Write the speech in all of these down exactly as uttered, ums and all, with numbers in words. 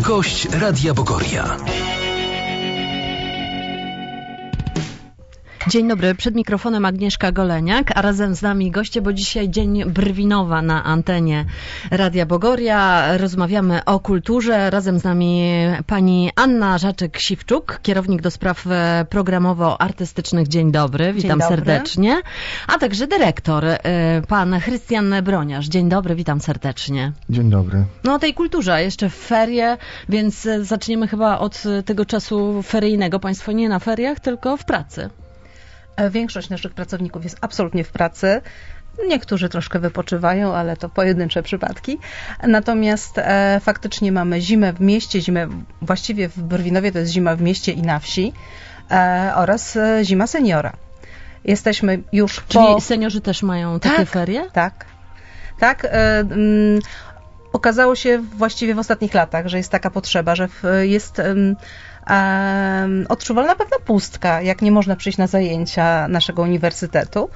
Gość Radia Bogoria. Dzień dobry, przed mikrofonem Agnieszka Goleniak, a razem z nami goście, bo dzisiaj Dzień Brwinowa na antenie Radia Bogoria. Rozmawiamy o kulturze. Razem z nami pani Anna Żaczek-Siwczuk, kierownik do spraw programowo-artystycznych. Dzień dobry, witam Dzień dobry. serdecznie. A także dyrektor, pan Krystian Broniarz. Dzień dobry, witam serdecznie. Dzień dobry. No o tej kulturze, jeszcze w ferie, więc zaczniemy chyba od tego czasu feryjnego. Państwo nie na feriach, tylko w pracy. Większość naszych pracowników jest absolutnie w pracy. Niektórzy troszkę wypoczywają, ale to pojedyncze przypadki. Natomiast e, faktycznie mamy zimę w mieście, zimę właściwie w Brwinowie to jest zima w mieście i na wsi e, oraz e, zima seniora. Jesteśmy już Czyli po... seniorzy też mają takie tak, ferie? Tak, tak. E, mm, okazało się właściwie w ostatnich latach, że jest taka potrzeba, że w, jest... Um, Um, odczuwalna pewna pustka, jak nie można przyjść na zajęcia naszego uniwersytetu.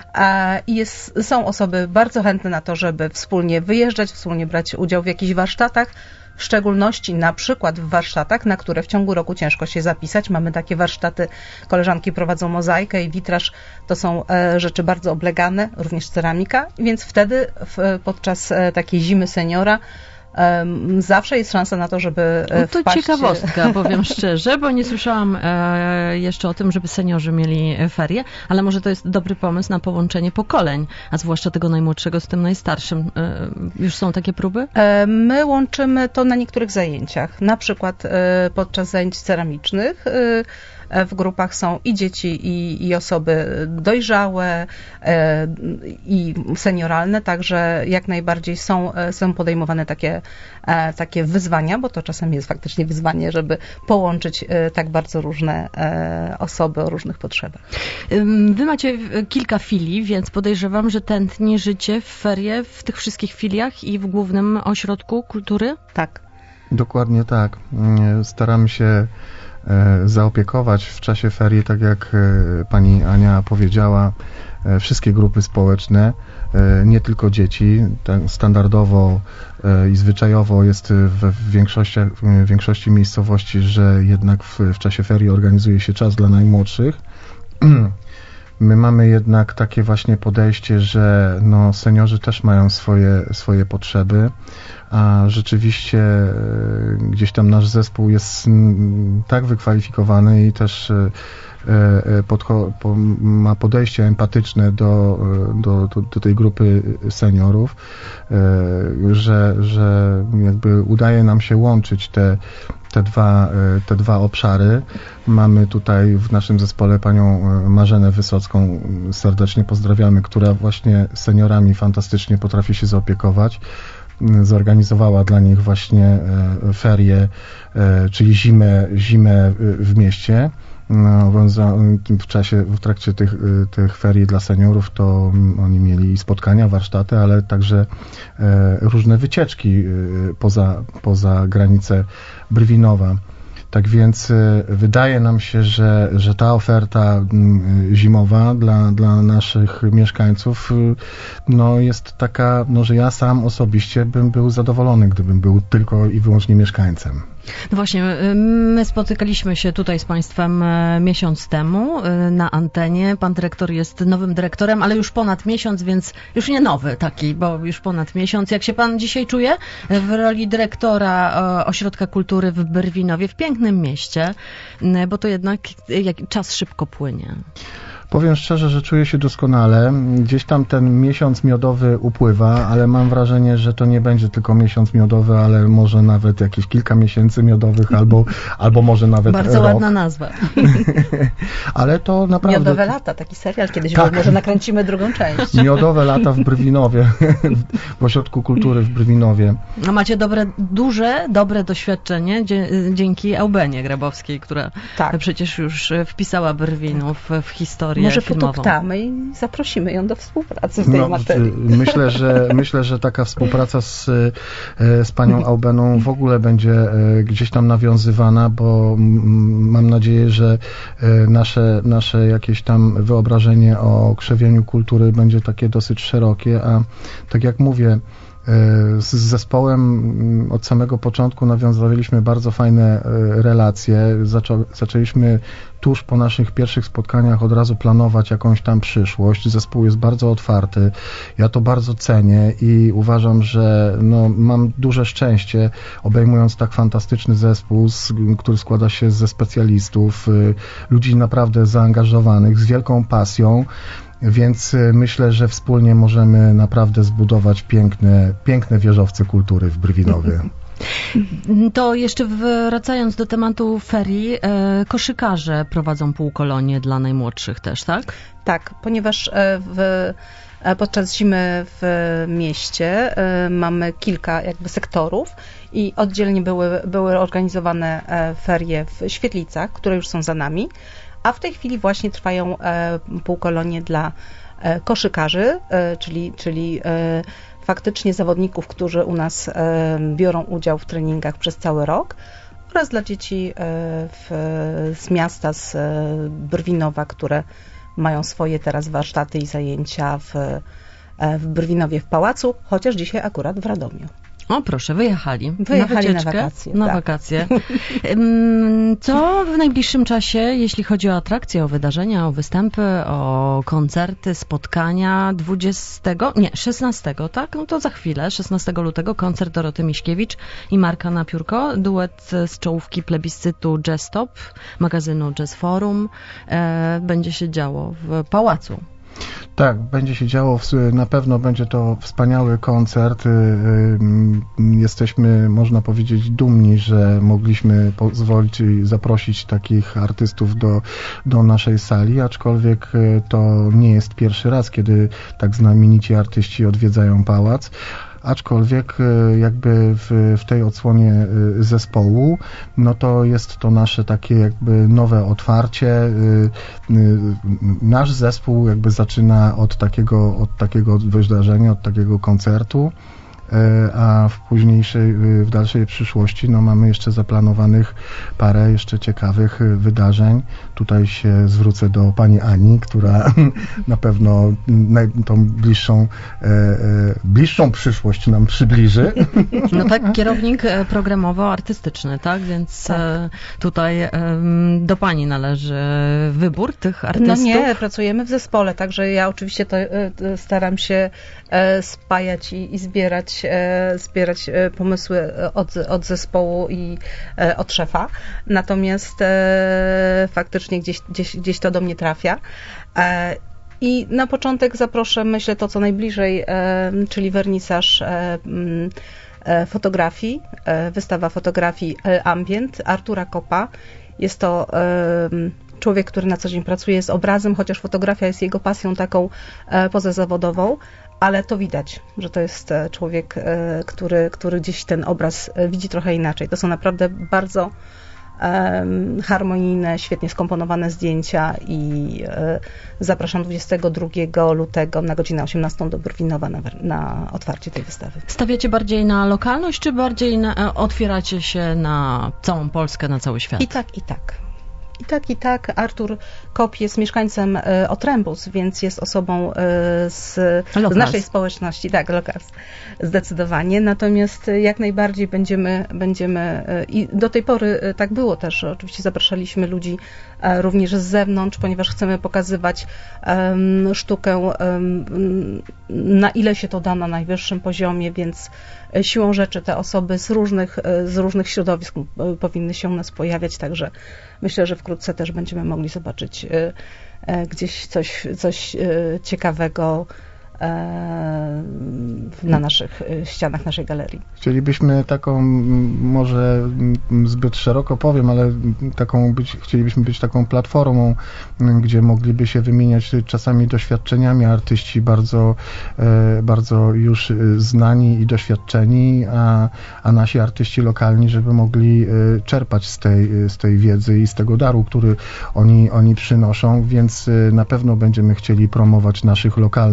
I jest, są osoby bardzo chętne na to, żeby wspólnie wyjeżdżać, wspólnie brać udział w jakichś warsztatach, w szczególności na przykład w warsztatach, na które w ciągu roku ciężko się zapisać. Mamy takie warsztaty, koleżanki prowadzą mozaikę i witraż, to są e, rzeczy bardzo oblegane, również ceramika, więc wtedy w, podczas e, takiej zimy seniora Um, zawsze jest szansa na to, żeby no to wpaść... ciekawostka, powiem szczerze, bo nie słyszałam e, jeszcze o tym, żeby seniorzy mieli ferie, ale może to jest dobry pomysł na połączenie pokoleń, a zwłaszcza tego najmłodszego z tym najstarszym. E, już są takie próby? E, my łączymy to na niektórych zajęciach, na przykład e, podczas zajęć ceramicznych. E, w grupach są i dzieci, i, i osoby dojrzałe, e, i senioralne, także jak najbardziej są, są podejmowane takie, e, takie wyzwania, bo to czasem jest faktycznie wyzwanie, żeby połączyć e, tak bardzo różne e, osoby o różnych potrzebach. Wy macie kilka filii, więc podejrzewam, że tętni życie w ferie w tych wszystkich filiach i w głównym ośrodku kultury? Tak. Dokładnie tak. Staramy się zaopiekować w czasie ferii, tak jak pani Ania powiedziała, wszystkie grupy społeczne, nie tylko dzieci. Standardowo i zwyczajowo jest w większości, w większości miejscowości, że jednak w, w czasie ferii organizuje się czas dla najmłodszych. My mamy jednak takie właśnie podejście, że no, seniorzy też mają swoje, swoje potrzeby, a rzeczywiście gdzieś tam nasz zespół jest tak wykwalifikowany i też podcho- po, ma podejście empatyczne do, do, do, do tej grupy seniorów, że, że jakby udaje nam się łączyć te Te dwa, te dwa obszary. Mamy tutaj w naszym zespole panią Marzenę Wysocką, serdecznie pozdrawiamy, która właśnie seniorami fantastycznie potrafi się zaopiekować. Zorganizowała dla nich właśnie ferie, czyli zimę, zimę w mieście. No, w czasie, w trakcie tych, tych ferii dla seniorów to oni mieli spotkania, warsztaty, ale także różne wycieczki poza, poza granice Brwinowa. Tak więc wydaje nam się, że, że ta oferta zimowa dla, dla naszych mieszkańców no jest taka, no, że ja sam osobiście bym był zadowolony, gdybym był tylko i wyłącznie mieszkańcem. No właśnie, my spotykaliśmy się tutaj z Państwem miesiąc temu na antenie. Pan dyrektor jest nowym dyrektorem, ale już ponad miesiąc, więc już nie nowy taki, bo już ponad miesiąc. Jak się Pan dzisiaj czuje w roli dyrektora Ośrodka Kultury w Brwinowie, w pięknym mieście, bo to jednak czas szybko płynie. Powiem szczerze, że czuję się doskonale. Gdzieś tam ten miesiąc miodowy upływa, ale mam wrażenie, że to nie będzie tylko miesiąc miodowy, ale może nawet jakieś kilka miesięcy miodowych, albo, albo może nawet Bardzo rok. ładna nazwa. Ale to naprawdę... Miodowe lata, taki serial kiedyś, tak. Może nakręcimy drugą część. Miodowe lata w Brwinowie, w Ośrodku Kultury w Brwinowie. No macie dobre, duże, dobre doświadczenie dzięki Eubenie Grabowskiej, która tak. przecież już wpisała Brwinów w historię Może filmową. potuptamy i zaprosimy ją do współpracy w tej no, materii. Myślę, że myślę, że taka współpraca z, z panią Aubeną w ogóle będzie gdzieś tam nawiązywana, bo mam nadzieję, że nasze, nasze jakieś tam wyobrażenie o krzewieniu kultury będzie takie dosyć szerokie, a tak jak mówię, Z zespołem od samego początku nawiązaliśmy bardzo fajne relacje. Zaczą, zaczęliśmy tuż po naszych pierwszych spotkaniach od razu planować jakąś tam przyszłość. Zespół jest bardzo otwarty. Ja to bardzo cenię i uważam, że no, mam duże szczęście, obejmując tak fantastyczny zespół, z, który składa się ze specjalistów, ludzi naprawdę zaangażowanych, z wielką pasją. Więc myślę, że wspólnie możemy naprawdę zbudować piękne, piękne wieżowce kultury w Brwinowie. To jeszcze wracając do tematu ferii, koszykarze prowadzą półkolonie dla najmłodszych też, tak? Tak, ponieważ w, podczas zimy w mieście mamy kilka jakby sektorów i oddzielnie były, były organizowane ferie w Świetlicach, które już są za nami. A w tej chwili właśnie trwają e, półkolonie dla e, koszykarzy, e, czyli, czyli e, faktycznie zawodników, którzy u nas e, biorą udział w treningach przez cały rok, oraz dla dzieci e, w, z miasta, z e, Brwinowa, które mają swoje teraz warsztaty i zajęcia w, e, w Brwinowie w Pałacu, chociaż dzisiaj akurat w Radomiu. O, proszę, wyjechali. Wyjechali na, na wakacje. Na tak. wakacje. Co w najbliższym czasie, jeśli chodzi o atrakcje, o wydarzenia, o występy, o koncerty, spotkania dwudziestego, nie, szesnastego, tak? No to za chwilę, szesnastego lutego koncert Doroty Miśkiewicz i Marka Napiórko, duet z czołówki plebiscytu Jazz Top, magazynu Jazz Forum. E, będzie się działo w Pałacu. Tak, będzie się działo, na pewno będzie to wspaniały koncert. Jesteśmy, można powiedzieć, dumni, że mogliśmy pozwolić i zaprosić takich artystów do, do naszej sali, aczkolwiek to nie jest pierwszy raz, kiedy tak znamienici artyści odwiedzają pałac. Aczkolwiek jakby w, w tej odsłonie zespołu, no to jest to nasze takie jakby nowe otwarcie. Nasz zespół jakby zaczyna od takiego, od takiego wydarzenia, od takiego koncertu, a w późniejszej, w dalszej przyszłości no mamy jeszcze zaplanowanych parę jeszcze ciekawych wydarzeń. Tutaj się zwrócę do pani Ani, która na pewno naj, tą bliższą, e, e, bliższą przyszłość nam przybliży. No tak, kierownik programowo-artystyczny, tak? Więc tak. Tutaj do pani należy wybór tych artystów. No nie, pracujemy w zespole, także ja oczywiście to staram się spajać i, i zbierać zbierać pomysły od, od zespołu i od szefa. Natomiast e, faktycznie gdzieś, gdzieś, gdzieś to do mnie trafia. E, I na początek zaproszę, myślę, to co najbliżej, e, czyli wernisaż e, e, fotografii, e, wystawa fotografii Ambient Artura Kopa. Jest to e, człowiek, który na co dzień pracuje z obrazem, chociaż fotografia jest jego pasją taką e, pozazawodową, ale to widać, że to jest człowiek, który, który gdzieś ten obraz widzi trochę inaczej. To są naprawdę bardzo um, harmonijne, świetnie skomponowane zdjęcia i e, zapraszam dwudziestego drugiego lutego na godzinę osiemnastą do Brwinowa na, na otwarcie tej wystawy. Stawiacie bardziej na lokalność, czy bardziej na, otwieracie się na całą Polskę, na cały świat? I tak, i tak. I tak, i tak. Artur Kop jest mieszkańcem y, Otrębus, więc jest osobą y, z, z naszej społeczności. Tak, lokals. Zdecydowanie. Natomiast y, jak najbardziej będziemy, będziemy y, i do tej pory y, tak było też. Oczywiście zapraszaliśmy ludzi y, również z zewnątrz, ponieważ chcemy pokazywać y, sztukę y, na ile się to da na najwyższym poziomie, więc y, siłą rzeczy te osoby z różnych, y, z różnych środowisk y, powinny się u nas pojawiać, także myślę, że wkrótce też będziemy mogli zobaczyć y, y, gdzieś coś, coś y, ciekawego y, na naszych y, ścianach naszej galerii. Chcielibyśmy taką, może zbyt szeroko powiem, ale taką być, chcielibyśmy być taką platformą, gdzie mogliby się wymieniać czasami doświadczeniami artyści bardzo, bardzo już znani i doświadczeni, a, a nasi artyści lokalni, żeby mogli czerpać z tej, z tej wiedzy i z tego daru, który oni, oni przynoszą, więc na pewno będziemy chcieli promować naszych lokalnych artystów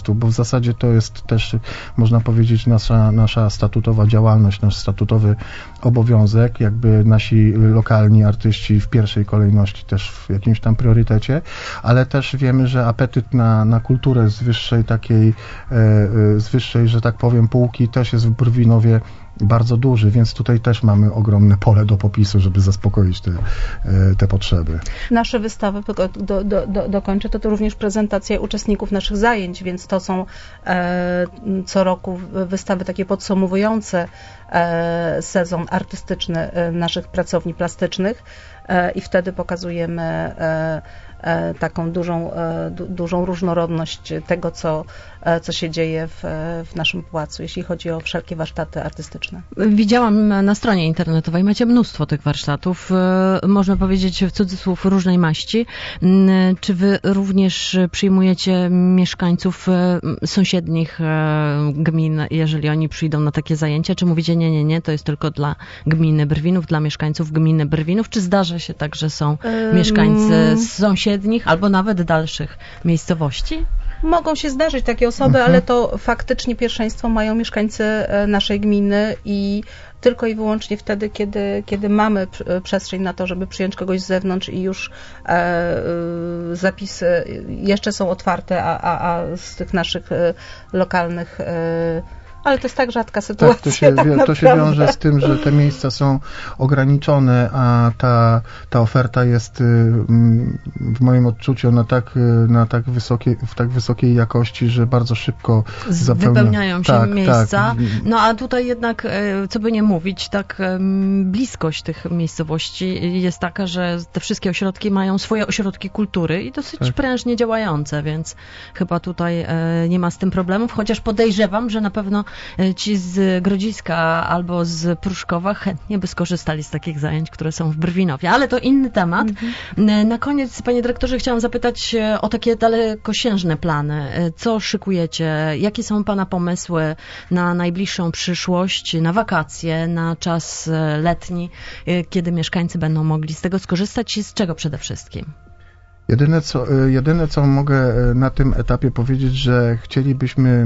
prostu, bo w zasadzie to jest też, można powiedzieć, nasza, nasza statutowa działalność, nasz statutowy obowiązek, jakby nasi lokalni artyści w pierwszej kolejności też w jakimś tam priorytecie, ale też wiemy, że apetyt na, na kulturę z wyższej takiej, e, z wyższej, że tak powiem, półki też jest w Brwinowie bardzo duży, więc tutaj też mamy ogromne pole do popisu, żeby zaspokoić te, te potrzeby. Nasze wystawy, do, do, do, dokończę, to, to również prezentacja uczestników naszych zajęć, więc to są e, co roku wystawy takie podsumowujące e, sezon artystyczny naszych pracowni plastycznych e, i wtedy pokazujemy e, taką dużą, du, dużą różnorodność tego, co, co się dzieje w, w naszym pałacu, jeśli chodzi o wszelkie warsztaty artystyczne. Widziałam na stronie internetowej, macie mnóstwo tych warsztatów, można powiedzieć w cudzysłów różnej maści. Czy wy również przyjmujecie mieszkańców sąsiednich gmin, jeżeli oni przyjdą na takie zajęcia, czy mówicie nie, nie, nie, to jest tylko dla gminy Brwinów, dla mieszkańców gminy Brwinów, czy zdarza się tak, że są mieszkańcy z sąsiednich albo nawet dalszych miejscowości? Mogą się zdarzyć takie osoby, mhm. ale to faktycznie pierwszeństwo mają mieszkańcy naszej gminy i tylko i wyłącznie wtedy, kiedy, kiedy mamy przestrzeń na to, żeby przyjąć kogoś z zewnątrz i już e, zapisy jeszcze są otwarte, a, a, a z tych naszych e, lokalnych e, ale to jest tak rzadka sytuacja. Tak, to się, tak to się wiąże z tym, że te miejsca są ograniczone, a ta, ta oferta jest w moim odczuciu na tak, na tak wysokiej, w tak wysokiej jakości, że bardzo szybko zapełnia. Wypełniają się tak, miejsca. Tak. No a tutaj jednak, co by nie mówić, tak bliskość tych miejscowości jest taka, że te wszystkie ośrodki mają swoje ośrodki kultury i dosyć tak. prężnie działające, więc chyba tutaj nie ma z tym problemów, chociaż podejrzewam, że na pewno ci z Grodziska albo z Pruszkowa chętnie by skorzystali z takich zajęć, które są w Brwinowie, ale to inny temat. Mhm. Na koniec, panie dyrektorze, chciałam zapytać o takie dalekosiężne plany. Co szykujecie? Jakie są pana pomysły na najbliższą przyszłość, na wakacje, na czas letni, kiedy mieszkańcy będą mogli z tego skorzystać i z czego przede wszystkim? Jedyne co, jedyne, co mogę na tym etapie powiedzieć, że chcielibyśmy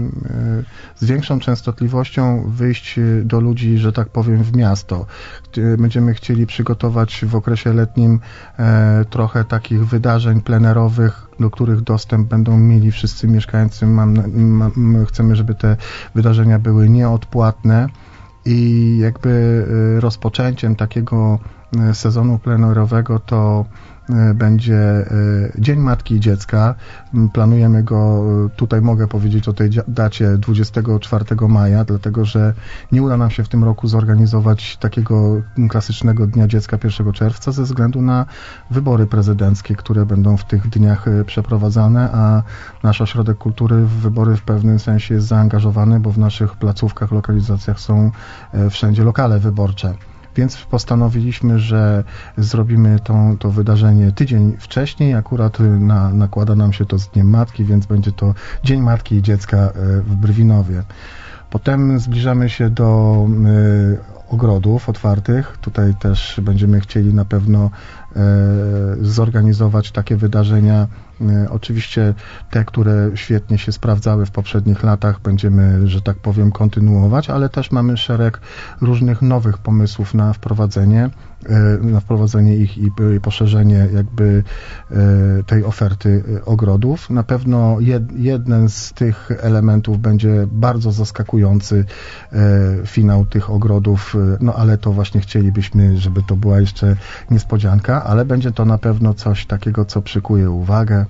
z większą częstotliwością wyjść do ludzi, że tak powiem, w miasto. Będziemy chcieli przygotować w okresie letnim trochę takich wydarzeń plenerowych, do których dostęp będą mieli wszyscy mieszkańcy. Mam, mam, chcemy, żeby te wydarzenia były nieodpłatne i jakby rozpoczęciem takiego sezonu plenerowego to będzie Dzień Matki i Dziecka. Planujemy go, tutaj mogę powiedzieć o tej dacie dwudziestego czwartego maja, dlatego że nie uda nam się w tym roku zorganizować takiego klasycznego Dnia Dziecka pierwszego czerwca ze względu na wybory prezydenckie, które będą w tych dniach przeprowadzane, a nasz Ośrodek Kultury w wybory w pewnym sensie jest zaangażowany, bo w naszych placówkach, lokalizacjach są wszędzie lokale wyborcze. Więc postanowiliśmy, że zrobimy to, to wydarzenie tydzień wcześniej. Akurat na, nakłada nam się to z Dniem Matki, więc będzie to Dzień Matki i Dziecka w Brwinowie. Potem zbliżamy się do y, ogrodów otwartych. Tutaj też będziemy chcieli na pewno y, zorganizować takie wydarzenia. Y, oczywiście te, które świetnie się sprawdzały w poprzednich latach, będziemy, że tak powiem, kontynuować, ale też mamy szereg różnych nowych pomysłów na wprowadzenie, y, na wprowadzenie ich i, i poszerzenie jakby y, tej oferty ogrodów. Na pewno jed, jeden z tych elementów będzie bardzo zaskakujący y, finał tych ogrodów, y, no ale to właśnie chcielibyśmy, żeby to była jeszcze niespodzianka, ale będzie to na pewno coś takiego, co przykuje uwagę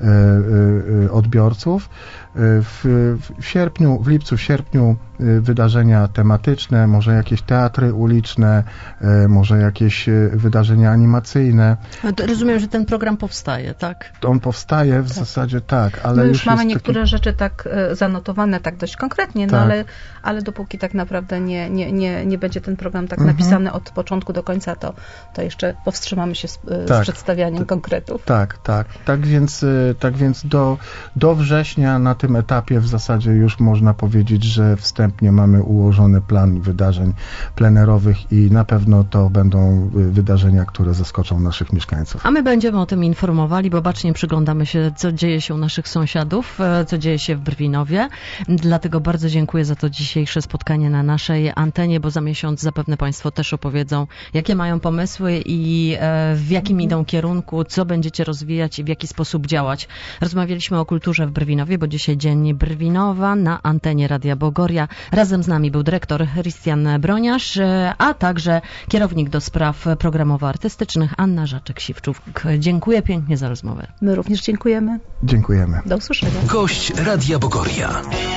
odbiorców. W, w sierpniu, w lipcu, w sierpniu wydarzenia tematyczne, może jakieś teatry uliczne, może jakieś wydarzenia animacyjne. Rozumiem, że ten program powstaje, tak? On powstaje w tak. zasadzie tak, ale My już, już mamy niektóre taki... rzeczy tak zanotowane tak dość konkretnie, tak. no ale, ale dopóki tak naprawdę nie, nie, nie, nie będzie ten program tak mhm. napisany od początku do końca, to, to jeszcze powstrzymamy się z, tak. z przedstawianiem T- konkretów. Tak, tak. Tak więc, tak więc do, do września na tym tym etapie w zasadzie już można powiedzieć, że wstępnie mamy ułożony plan wydarzeń plenerowych i na pewno to będą wydarzenia, które zaskoczą naszych mieszkańców. A my będziemy o tym informowali, bo bacznie przyglądamy się, co dzieje się u naszych sąsiadów, co dzieje się w Brwinowie. Dlatego bardzo dziękuję za to dzisiejsze spotkanie na naszej antenie, bo za miesiąc zapewne Państwo też opowiedzą, jakie mają pomysły i w jakim idą kierunku, co będziecie rozwijać i w jaki sposób działać. Rozmawialiśmy o kulturze w Brwinowie, bo dzisiaj Dzień Brwinowa na antenie Radia Bogoria. Razem z nami był dyrektor Christian Broniarz, a także kierownik do spraw programowo-artystycznych Anna Żaczek-Siwczuk. Dziękuję pięknie za rozmowę. My również dziękujemy. Dziękujemy. Do usłyszenia. Gość Radia Bogoria.